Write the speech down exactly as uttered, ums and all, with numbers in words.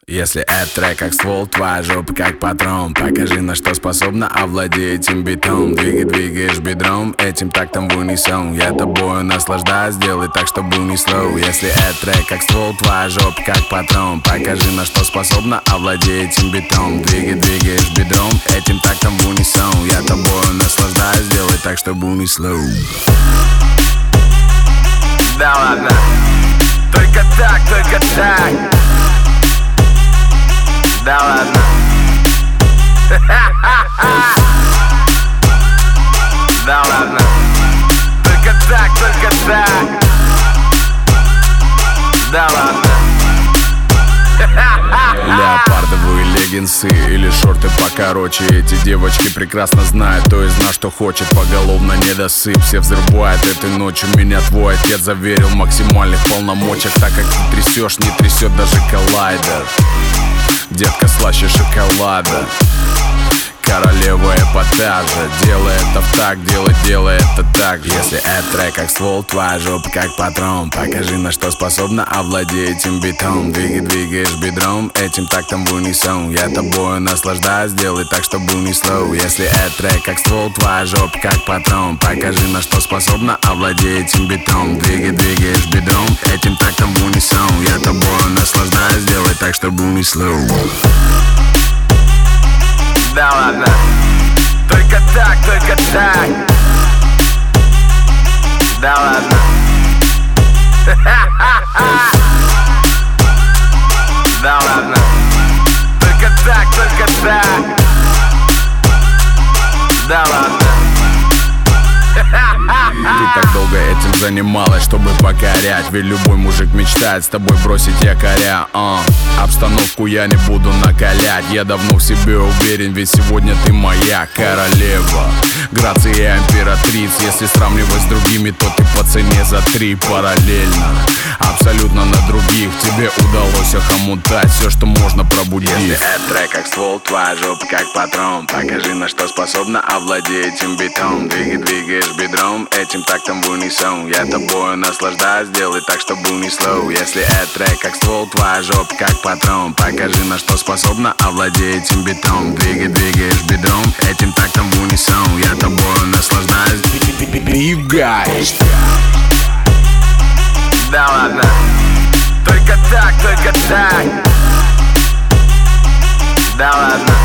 Если этот трек как ствол, твоя жопа как патрон. Покажи, на что способна, овладей этим битом. Двигай, двигаешь бедром, этим тактом в унисон. Я тобою наслаждаюсь, делай так, чтобы не slow. Если этот трек как ствол, твоя жопа как патрон. Покажи, на что способна, овладей этим битом. Двигай, двигаешь бедром, этим тактом в унисон. Я тобою наслаждаюсь, делай так, чтобы не slow. Да ладно, только так, только так. Да ладно. Да ладно. Только так, только так. Да ладно. Леопардовые леггинсы или шорты покороче. Эти девочки прекрасно знают, то есть на что хочет. Поголовно недосып, все взрывает этой ночью. Меня твой отец заверил в максимальных полномочиях. Так как ты трясешь, не трясет даже коллайдер. Детка слаще шоколада, королева эпатажа. Делай это в так, делай, делай это так. Если этот трек как ствол, твоя жопа как патрон. Покажи, на что способна, овладей этим битом. Двигай, двигаешь бедром, этим тактом в унисон. Я тобою наслаждаюсь, делай так, чтобы не slow. Если этот трек как ствол, твоя жопа как патрон. Покажи, на что способна, овладей этим битом. Двигай, двигаешь бедром, этим тактом в унисон. Я тобою наслаждаюсь, делай так, чтобы не slow. Да ладно, только так, только так. Да ладно. Да ладно, только так, только так. Да ладно. Ты так долго этим занималась, чтобы покорять. Ведь любой мужик мечтает с тобой бросить якоря. uh. Обстановку я не буду накалять. Я давно в себе уверен, ведь сегодня ты моя королева. Грация императриц. Если сравнивать с другими, то ты по цене за три параллельно. Абсолютно на других тебе удалось охомутать все, что можно пробудить. Если этот трек как ствол, твоя жопа как патрон. Покажи, на что способна, овладей этим битом. Двигай, двигаешь бедром, этим тактом в унисон. Я тобою наслаждаюсь, делай так, чтобы не slow. Если этот трек как ствол, твоя жопа как патрон. Покажи, на что способна, овладей этим битом. Двигай, двигаешь бедром, этим тактом в унисон. Я тобою наслаждаюсь, двигаешь. Да ладно, только так, только так. Да ладно.